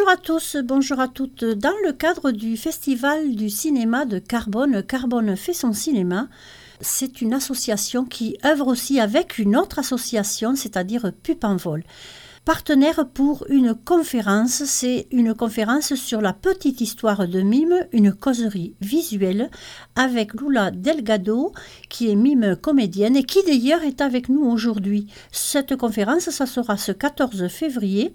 Bonjour à tous, bonjour à toutes. Dans le cadre du Festival du cinéma de Carbone, Carbone fait son cinéma. C'est une association qui œuvre aussi avec une autre association, c'est-à-dire Pup en Vol. Partenaire pour une conférence, c'est une conférence sur la petite histoire de mime, une causerie visuelle avec Lula Delgado, qui est mime comédienne et qui d'ailleurs est avec nous aujourd'hui. Cette conférence, ça sera ce 14 février,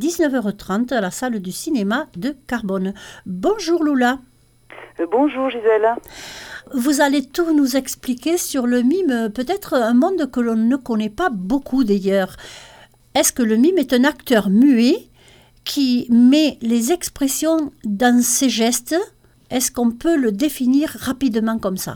19h30 à la salle du cinéma de Carbone. Bonjour Lula. Bonjour Gisèle. Vous allez tout nous expliquer sur le mime, peut-être un monde que l'on ne connaît pas beaucoup d'ailleurs. Est-ce que le mime est un acteur muet qui met les expressions dans ses gestes? Est-ce qu'on peut le définir rapidement comme ça?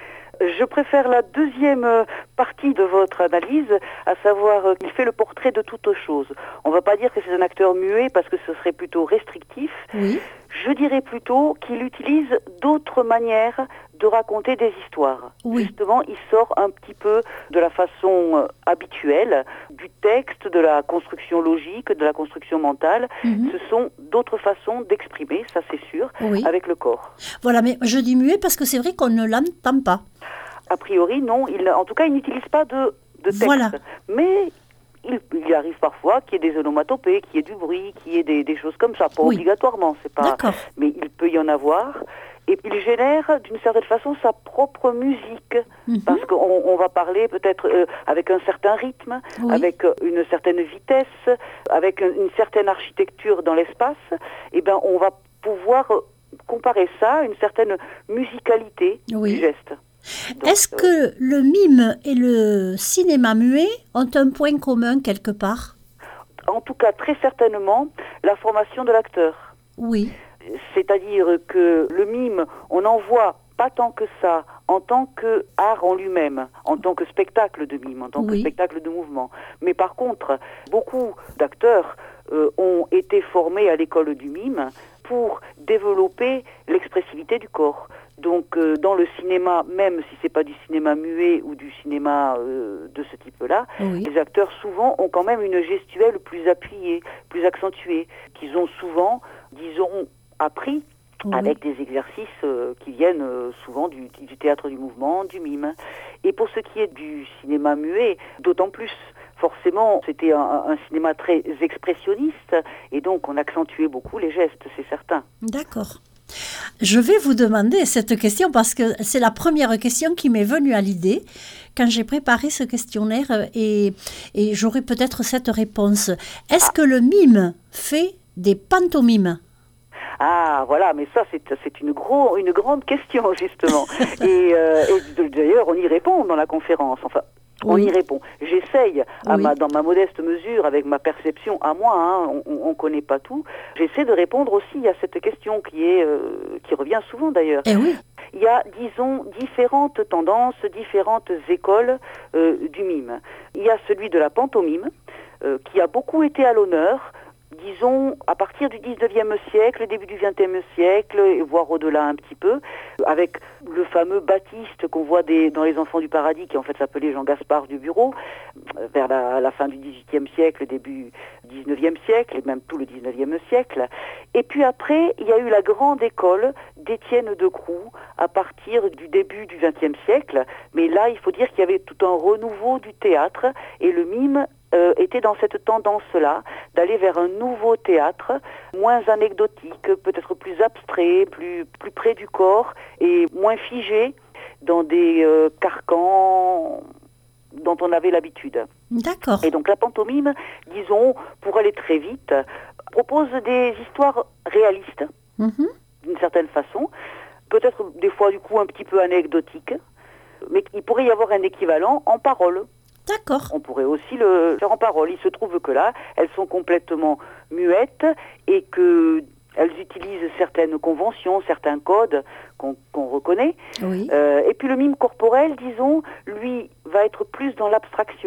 Je préfère la deuxième partie de votre analyse, à savoir qu'il fait le portrait de toute chose. On ne va pas dire que c'est un acteur muet parce que ce serait plutôt restrictif. Oui. Je dirais plutôt qu'il utilise d'autres manières de raconter des histoires. Oui. Justement, il sort un petit peu de la façon habituelle, du texte, de la construction logique, de la construction mentale. Ce sont d'autres façons d'exprimer, ça c'est sûr, Oui. avec le corps. Voilà, mais je dis muet parce que c'est vrai qu'on ne l'entend pas. A priori, non. En tout cas, il n'utilise pas de texte. Voilà. Mais il arrive parfois qu'il y ait des onomatopées, qu'il y ait du bruit, qu'il y ait des choses comme ça. Pas Oui. obligatoirement, c'est pas. D'accord. Mais il peut y en avoir. Et il génère d'une certaine façon sa propre musique, parce qu'on va parler peut-être avec un certain rythme, Oui. avec une certaine vitesse, avec une certaine architecture dans l'espace. Et ben, on va pouvoir comparer ça à une certaine musicalité Oui. du geste. Donc, Est-ce que le mime et le cinéma muet ont un point commun quelque part? en tout cas, très certainement, la formation de l'acteur. Oui. C'est-à-dire que le mime, on n'en voit pas tant que ça en tant qu'art en lui-même, en tant que spectacle de mime, en tant que Oui. spectacle de mouvement. Mais par contre, beaucoup d'acteurs ont été formés à l'école du mime pour développer l'expressivité du corps. Donc dans le cinéma, même si c'est pas du cinéma muet ou du cinéma de ce type-là, Oui. les acteurs souvent ont quand même une gestuelle plus appuyée, plus accentuée, qu'ils ont souvent, disons, appris Oui. avec des exercices qui viennent souvent du théâtre du mouvement, du mime. Et pour ce qui est du cinéma muet, d'autant plus. Forcément, c'était un cinéma très expressionniste et donc on accentuait beaucoup les gestes, c'est certain. D'accord. Je vais vous demander cette question parce que c'est la première question qui m'est venue à l'idée quand j'ai préparé ce questionnaire et j'aurai peut-être cette réponse. Est-ce que le mime fait des pantomimes? Ah, voilà, mais ça, c'est une grande question, justement. et d'ailleurs, on y répond dans la conférence. Enfin, on Oui. y répond. J'essaye, Oui. dans ma modeste mesure, avec ma perception à moi, hein, on connaît pas tout, j'essaie de répondre aussi à cette question qui revient souvent d'ailleurs. Eh oui. Il y a, disons, différentes tendances, différentes écoles du mime. Il y a celui de la pantomime, qui a beaucoup été à l'honneur, disons, à partir du 19e siècle, début du 20e siècle, et voire au-delà un petit peu, avec le fameux Baptiste qu'on voit dans Les Enfants du Paradis, qui en fait s'appelait Jean-Gaspard du Bureau, vers la fin du 18e siècle, début du 19e siècle, et même tout le 19e siècle. Et puis après, il y a eu la grande école d'Étienne de Groux, à partir du début du 20e siècle. Mais là, il faut dire qu'il y avait tout un renouveau du théâtre, et le mime était dans cette tendance-là, d'aller vers un nouveau théâtre, moins anecdotique, peut-être plus abstrait, plus près du corps, et moins figé dans des carcans dont on avait l'habitude. D'accord. Et donc la pantomime, disons, pour aller très vite, propose des histoires réalistes, d'une certaine façon, peut-être des fois du coup un petit peu anecdotiques, mais il pourrait y avoir un équivalent en parole. D'accord. On pourrait aussi le faire en parole. Il se trouve que là, elles sont complètement muettes et qu'elles utilisent certaines conventions, certains codes qu'on reconnaît. Oui. Et puis le mime corporel, disons, lui, va être plus dans l'abstraction.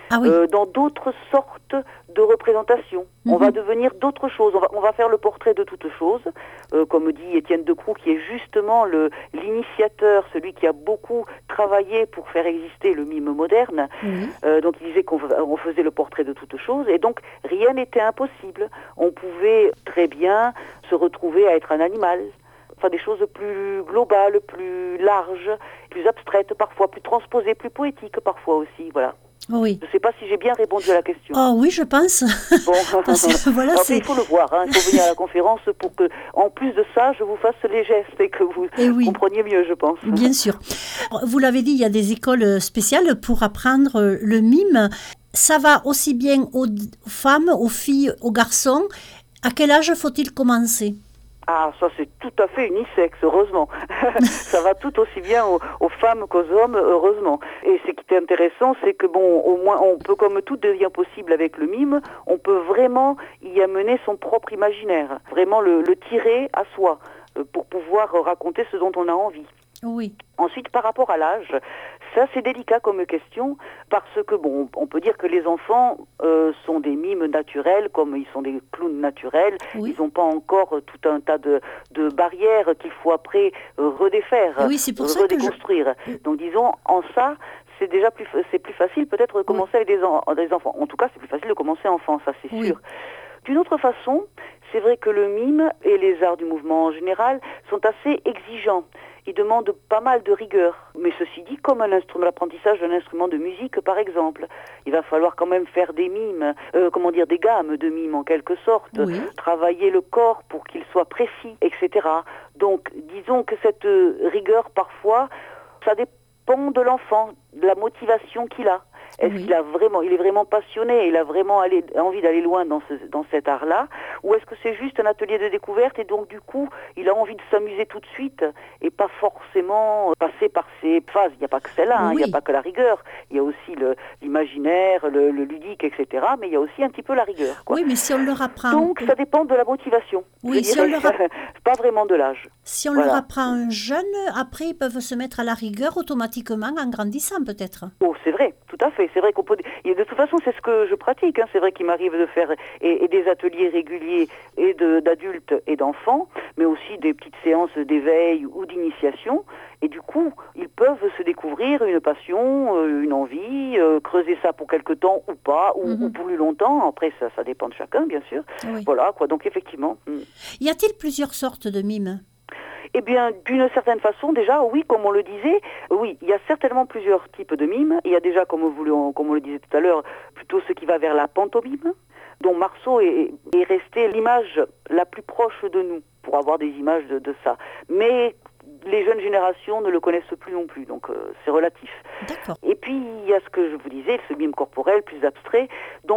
Ah oui. dans d'autres sortes de représentations. On va devenir d'autres choses. On va faire le portrait de toutes choses, comme dit Étienne Decroux, qui est justement l'initiateur, celui qui a beaucoup travaillé pour faire exister le mime moderne. Donc il disait qu'on faisait le portrait de toutes choses, et donc rien n'était impossible. On pouvait très bien se retrouver à être un animal, enfin des choses plus globales, plus larges, plus abstraites parfois, plus transposées, plus poétiques parfois aussi, voilà. Oui. Je ne sais pas si j'ai bien répondu à la question. Oh oui, je pense. Bon, Parce que, voilà, alors, il faut le voir, hein. Il faut venir à la conférence pour que, en plus de ça, je vous fasse les gestes et que vous compreniez mieux, je pense. Bien sûr. Vous l'avez dit, il y a des écoles spéciales pour apprendre le mime. Ça va aussi bien aux femmes, aux filles, aux garçons. À quel âge faut-il commencer ? Ah, ça c'est tout à fait unisexe, heureusement. Ça va tout aussi bien aux femmes qu'aux hommes, heureusement. Et ce qui est intéressant, c'est que bon, au moins, on peut, comme tout devient possible avec le mime, on peut vraiment y amener son propre imaginaire, vraiment le tirer à soi, pour pouvoir raconter ce dont on a envie. Oui. Ensuite, par rapport à l'âge, ça c'est délicat comme question, parce que bon, on peut dire que les enfants sont des mimes naturels, comme ils sont des clowns naturels. Oui. Ils n'ont pas encore tout un tas de barrières qu'il faut après redéfaire, redéconstruire. Donc disons, en ça, c'est déjà plus facile peut-être de commencer avec des enfants. En tout cas, c'est plus facile de commencer enfant, ça c'est sûr. D'une autre façon, c'est vrai que le mime et les arts du mouvement en général sont assez exigeants. Ils demandent pas mal de rigueur. Mais ceci dit, comme l'apprentissage d'un instrument de musique, par exemple, il va falloir quand même faire des mimes, des gammes de mimes en quelque sorte, travailler le corps pour qu'il soit précis, etc. Donc, disons que cette rigueur, parfois, ça dépend de l'enfant, de la motivation qu'il a. Est-ce qu'il est vraiment passionné, il a vraiment envie d'aller loin dans cet art-là, ou est-ce que c'est juste un atelier de découverte et donc du coup il a envie de s'amuser tout de suite et pas forcément passer par ces phases. Il n'y a pas que celle-là, il n'y a pas que la rigueur, il y a aussi l'imaginaire, le ludique, etc. Mais il y a aussi un petit peu la rigueur, quoi. Oui, mais si on leur apprend... Donc ça dépend de la motivation. Oui, si on leur pas vraiment de l'âge. Si on leur apprend jeune, après ils peuvent se mettre à la rigueur automatiquement en grandissant peut-être. Oh, c'est vrai, tout à fait. C'est vrai qu'on peut. Et de toute façon, c'est ce que je pratique. C'est vrai qu'il m'arrive de faire et des ateliers réguliers et d'adultes et d'enfants, mais aussi des petites séances d'éveil ou d'initiation. Et du coup, ils peuvent se découvrir une passion, une envie, creuser ça pour quelque temps ou pas, ou plus longtemps. Après, ça dépend de chacun, bien sûr. Oui. Voilà, quoi. Donc, effectivement. Y a-t-il plusieurs sortes de mimes ? Eh bien, d'une certaine façon, déjà, oui, comme on le disait, oui, il y a certainement plusieurs types de mimes. Il y a déjà, comme on le disait tout à l'heure, plutôt ce qui va vers la pantomime, dont Marceau est resté l'image la plus proche de nous, pour avoir des images de ça. Mais les jeunes générations ne le connaissent plus non plus, donc c'est relatif. D'accord. Et puis, il y a ce que je vous disais, ce mime corporel plus abstrait,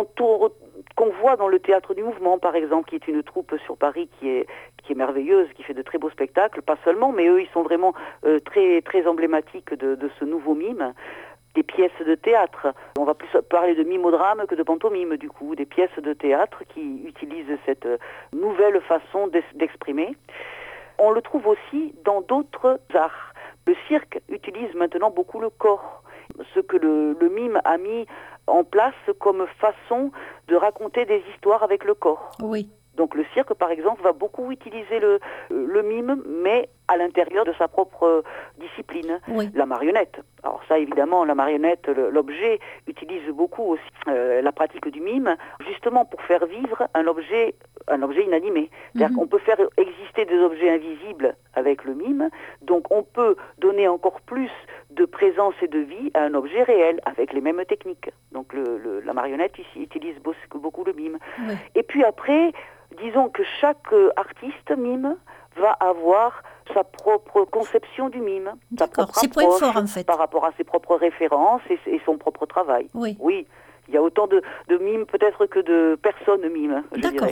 qu'on voit dans le Théâtre du Mouvement, par exemple, qui est une troupe sur Paris qui est merveilleuse, qui fait de très beaux spectacles, pas seulement, mais eux, ils sont vraiment très, très emblématiques de ce nouveau mime. Des pièces de théâtre. On va plus parler de mimeodrame que de pantomime, du coup, des pièces de théâtre qui utilisent cette nouvelle façon d'exprimer. On le trouve aussi dans d'autres arts. Le cirque utilise maintenant beaucoup le corps, ce que le mime a mis en place comme façon de raconter des histoires avec le corps. Oui. Donc le cirque, par exemple, va beaucoup utiliser le mime, mais à l'intérieur de sa propre discipline, la marionnette. Alors ça, évidemment, la marionnette, l'objet, utilise beaucoup aussi la pratique du mime, justement pour faire vivre un objet inanimé. C'est-à-dire qu'on peut faire exister des objets invisibles avec le mime, donc on peut donner encore plus de présence et de vie à un objet réel avec les mêmes techniques. Donc la marionnette ici utilise beaucoup le mime. Oui. Et puis après, disons que chaque artiste mime va avoir sa propre conception du mime, sa propre ses points forts en fait, par rapport à ses propres références et son propre travail. Oui. Il y a autant de mimes peut-être que de personnes mimes, je dirais.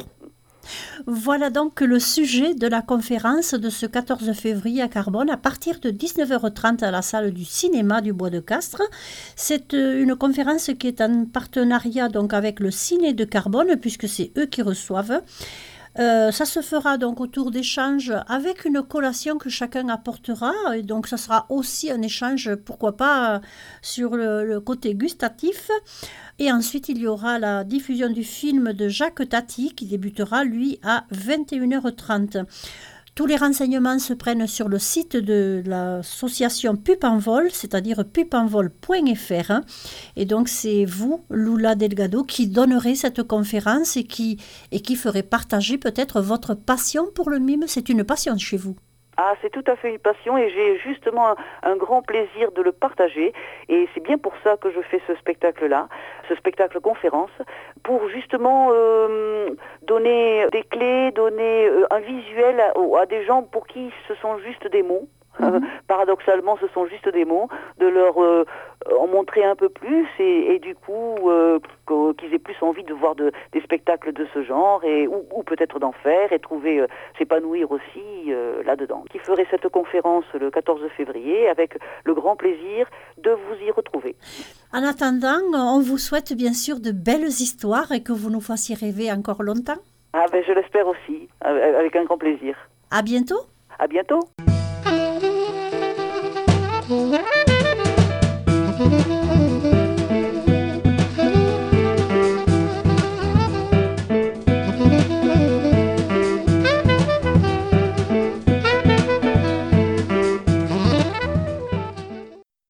Voilà donc le sujet de la conférence de ce 14 février à Carbone à partir de 19h30 à la salle du cinéma du Bois de Castres. C'est une conférence qui est en partenariat donc avec le Ciné de Carbone puisque c'est eux qui reçoivent. Ça se fera donc autour d'échanges avec une collation que chacun apportera. Et donc, ça sera aussi un échange, pourquoi pas, sur le côté gustatif. Et ensuite, il y aura la diffusion du film de Jacques Tati qui débutera, lui, à 21h30. Tous les renseignements se prennent sur le site de l'association Pup en Vol, c'est-à-dire pupenvol.fr. Et donc, c'est vous, Lula Delgado, qui donnerez cette conférence et qui ferez partager peut-être votre passion pour le mime. C'est une passion chez vous. Ah, c'est tout à fait une passion et j'ai justement un grand plaisir de le partager. Et c'est bien pour ça que je fais ce spectacle-là, ce spectacle conférence, pour justement donner des clés, donner un visuel à des gens pour qui ce sont juste des mots. Paradoxalement, ce sont juste des mots, de leur en montrer un peu plus et du coup qu'ils aient plus envie de voir des spectacles de ce genre ou peut-être d'en faire et trouver s'épanouir aussi là-dedans. Qui ferait cette conférence le 14 février avec le grand plaisir de vous y retrouver. En attendant, on vous souhaite bien sûr de belles histoires et que vous nous fassiez rêver encore longtemps. Ah ben je l'espère aussi, avec un grand plaisir. À bientôt. À bientôt.